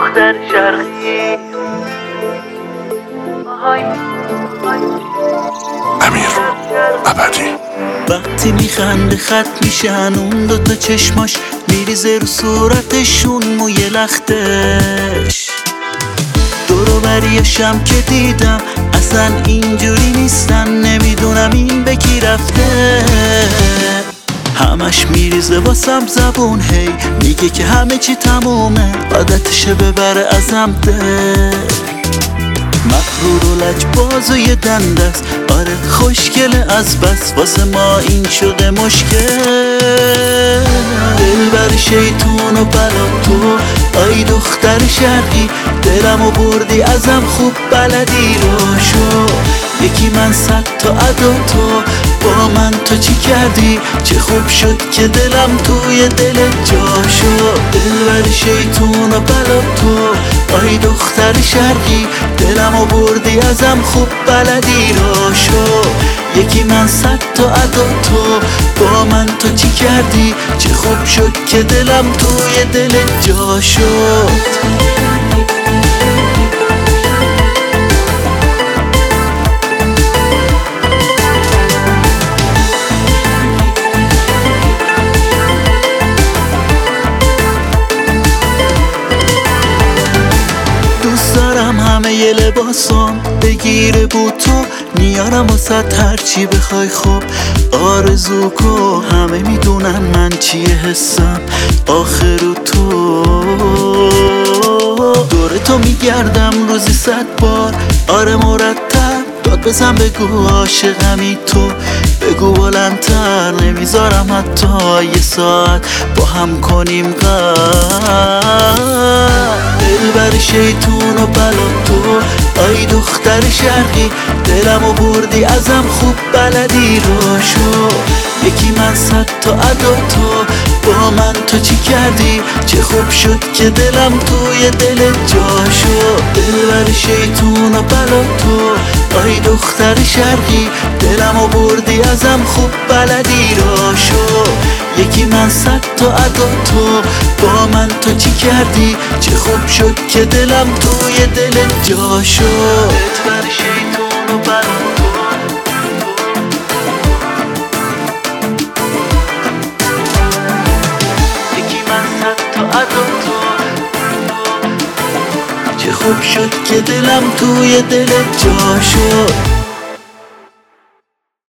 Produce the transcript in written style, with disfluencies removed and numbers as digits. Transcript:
دختر شرقی. امیر ابدی. وقتی میخنده خط میشن اون دوتا چشماش، میریزه رو صورتشون موی لختش. دورو بریاشم که دیدم اصلا اینجوری نیستن، نمیدونم این به کی رفته. همش میریزه واسم زبون، هی میگه که همه چی تمومه، عادتشه ببره ازم دل. مغرور و لجباز و یه دندست، آره خوشگله از بس، واسه ما این شده مشکل. دلبر شیطون و بلا تو، آی دختر شرقی، دلمو بردی ازم خوب بلدی روشو. یکی من 100 تا ادا تو، با من تو چی کردی؟ چه خوب شد که دلم توی دلت جا شد. دلبر شیطون و بلا تو، آی دختر شرقی، دلمو بردی ازم خوب بلدی روشو. یکی من 100 تا ادا تو، با من تو چی کردی؟ چه خوب شد که دلم توی دلت جا شد. همه ی لباسم بگیره بود تو، میارم واسه هرچی بخوای. خوب آرزو کو، همه میدونن من چیه حسم آخر تو. دور تو میگردم روزی 100 بار، آره مرتب داد بزن بگو عاشقمی تو، بگو بلندتر، نمیذارم حتی یه ساعت با هم کنیم دلبر شیطون و بلا تو، آی دختر شرقی، دلمو بردی ازم خوب بلدی روشو. یکی من 100 تا ادا تو، با من تو چی کردی؟ چه خوب شد که دلم توی دلت جا شد. دلبر شیطون و بلا تو، آی دختر شرقی، دلمو بردی ازم خوب بلدی روشو. یکی من 100 تا ادا تو، با من تو چی کردی؟ چه خوب شد که دلم توی دلت جا شد. دلبر شیطون و بلا تو، یکی من 100 تا ادا تو، چه خوب شد که دلم توی دلت جا شد.